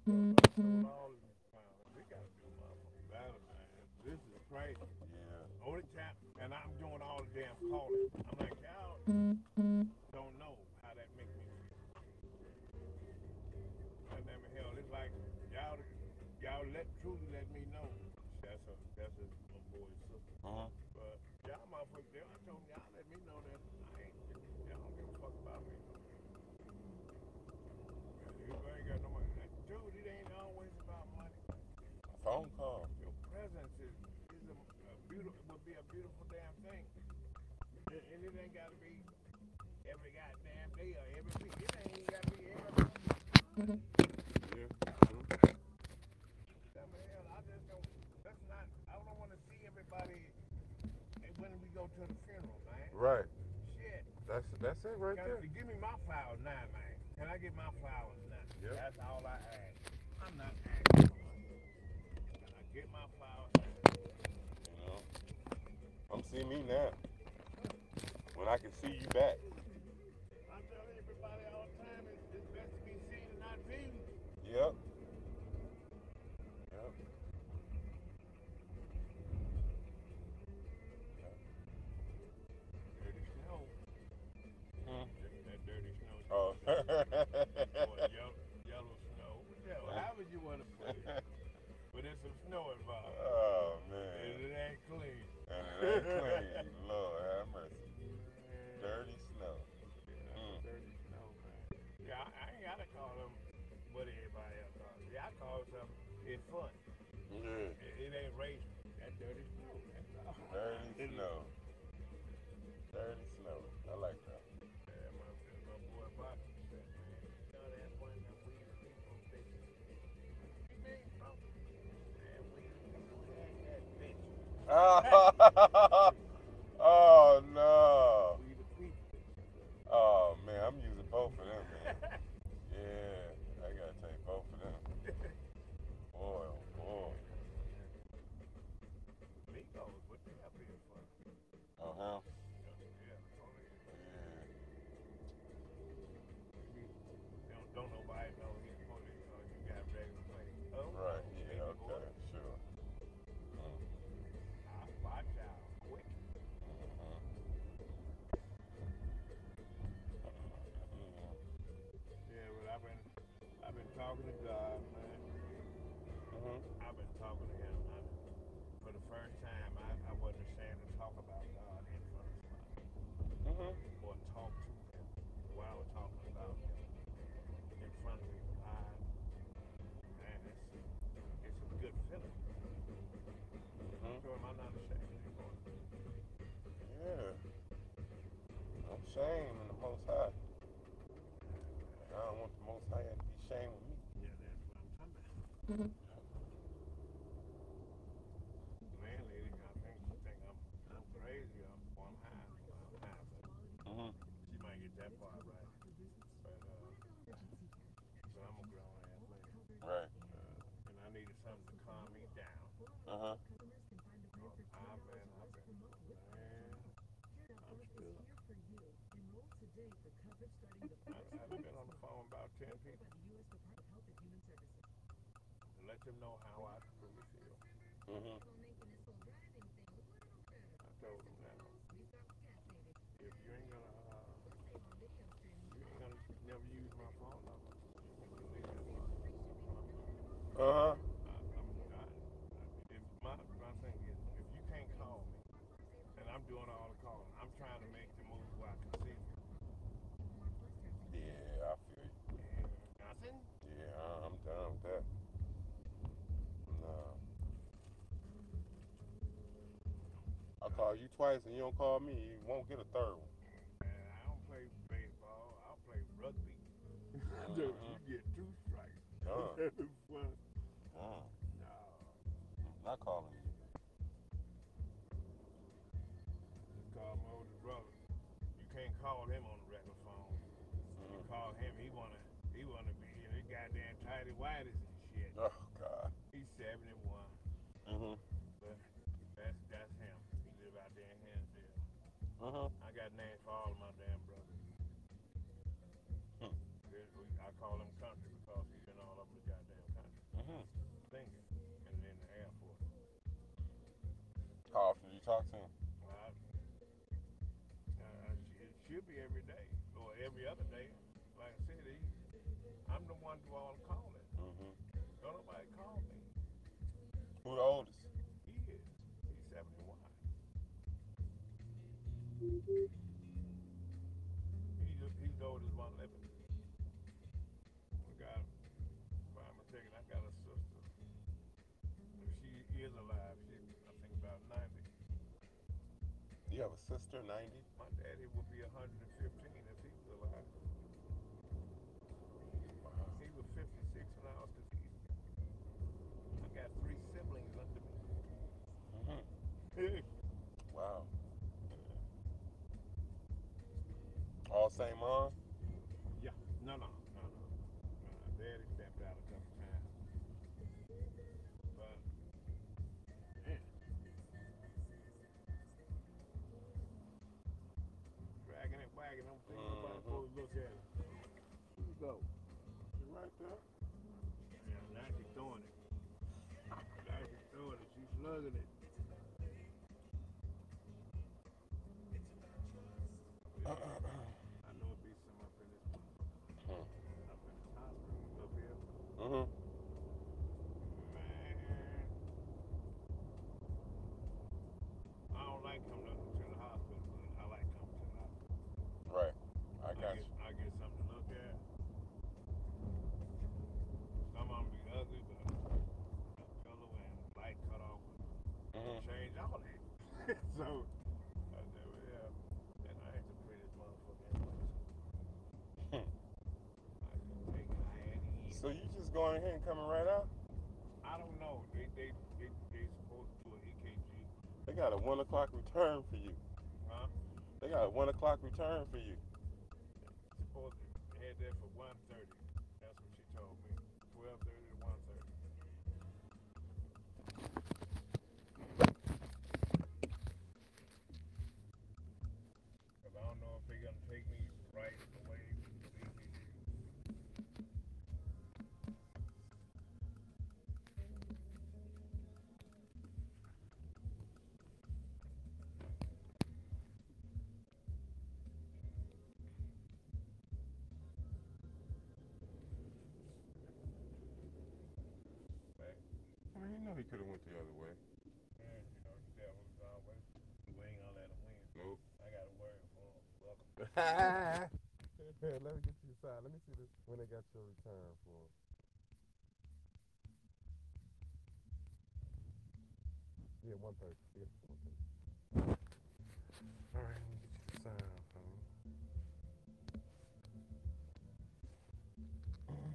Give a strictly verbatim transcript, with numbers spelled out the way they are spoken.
I told all of these clowns, we gotta do motherfucking better, man. This is crazy. Yeah. Only time, and I'm doing all the damn calling. I'm like, y'all don't know how that make me feel. And then hell, it's like y'all, y'all let truly let me know. That's a, that's a my boy's sister. Uh-huh. But y'all motherfuckers, I told them y'all let me know that I ain't, y'all don't give a fuck about me no more. And if I ain't got no money, dude, it ain't always about money. A phone call. Your presence is is a, a beautiful would be a beautiful damn thing, and, and it ain't got to be every goddamn day or every week. It ain't even got to be every month. Yeah. True. I mean, hell, I just don't. That's not. I don't want to see everybody when we go to the funeral, man. Right. Shit. That's that's it right Can, there. give me my flowers now, man. Can I get my flowers now? Yep. That's all I ask. I'm not asking for much. Can I get my flowers now? You know. Come see me now. When I can see you back. I tell everybody all the time, it's, it's best to be seen and not viewed. Yep. Yep. Yep. Dirty snow. Hmm. That, that dirty snow you Oh. was talking about. Or yellow, yellow snow. Whatever, however you want to put it. But there's some snow involved. Oh And man. it ain't clean. And it ain't clean. Lord have mercy. Dirty snow. Yeah, Mm. dirty snow, man. Yeah, I, I ain't gotta call them what everybody else calls it. Yeah, I call it something. It's fun. Yeah. It, it ain't racing. That dirty snow. That's all. Dirty snow. Dirty snow. I like that. Yeah, my, my boy Bobby said, man, you know that one that we the people bitches. What you mean, bro? Man, we the people had that bitches. Oh no. We the people. Oh man, I'm using both of them, man. Yeah, I gotta take both of them. Boy, oh boy. Migos, what they up here for? Uh huh. Yeah, yeah, totally. Yeah. He, don't, don't nobody know he's police because you got regular play. Oh, Right. oh, Yeah. baby boy. Okay. Sure. Mm, I watch out quick. mhm, mhm, Yeah, but I've been I've been talking to God, man. mhm, I've been talking to him. I, for the first time, I, I wasn't ashamed to talk about God in front of somebody mhm. or talk to him while I was talking about him in front of people. I, man, it's it's a good feeling. I Mhm. told him I'm not ashamed anymore. Yeah. No shame in the Most High. I don't want the Most High to be ashamed with me. Yeah, that's what I'm talking about. Landlady, I think she think I'm I'm crazy or, or I'm high. Well, I'm high, but Mhm. she might get that part right. But uh, but I'm a grown ass man. Right. Uh, and I needed something to calm me down. Uh huh. So I've been, I've been, man, I'm still. I, I've been on the phone about ten people to let them know how I truly feel. Mhm. I told them now, if you ain't gonna, uh, you ain't gonna never use my phone number, you can leave it alone. That's what I'm gonna do. Uh huh. I, I'm, I, if my my thing is, if you can't call me, and I'm doing all the calling, I'm trying to make the move where I can see you. Yeah, I feel you. And nothing. Yeah, I- I'm done with that. No. I call you twice and you don't call me, you won't get a third one. And I don't play baseball. I play rugby. Dude, you Mm-hmm. get two strikes. Done. That is fun. Done. No. Not calling you. I just called my older brother. You can't call him on the regular phone. You Mm-hmm. call him, he wanna he wanna be in his goddamn tighty whities and shit. Oh God. He's seventy one. Mm-hmm. But that's that's him. He live out there in Hinsdale. Mm-hmm. I got names for all of my damn brothers. I call him country because he's in all over the goddamn How often do you talk to him? Uh, uh, it should be every day or every other day. Like I said, he, I'm the one do all the calling. Mm-hmm. Don't nobody call me. Who the oldest? He is. He's seventy-one. He just, he's the oldest one living. I got, if I'm mistaken, I got a sister. She is alive. She, I think, about ninety. You have a sister, ninety? My daddy would be one hundred fifteen if he was alive. Wow. He was fifty-six when I was conceived. I got three siblings under me. Mm-hmm. Wow. All same mom? Yeah. No, no, no, no. Uh, Daddy stepped out a couple times. But, man. Dragging and wagging, don't think nobody Mhm. supposed to look at it. Here you go. You right there? Yeah, now she's throwing it. Now she's throwing it. She's slugging it. Yeah. I know it'd be some up in this Hmm. up in this hospital up here. Mm-hmm. Man. I don't like coming up to the hospital, but I like coming to the hospital. Right. I I got get, you. I get something to look at. Some of them be ugly, but color and light cut off Mm-hmm. change all that. So I said, well, yeah, and I ain't the prettiest motherfucker in the place. Hmm. I just take it hand in. So you just going ahead and coming right out? I don't know. They they they they supposed to do an E K G. They got a one o'clock return for you. Huh? They got a one o'clock return for you. Supposed to had that for one thirty. That's what she told me. Twelve thirty to one thirty. Cause I don't know if they're gonna take me right away to the E K G. Back. I mean, you know he could have went the other way. And you know, the devil's always we ain't gonna let him win. Nope. I got a word for him. Welcome. Here, let me get you the side. Let me see this when they got your return for. Yeah, one thirty. Yeah, one thirty.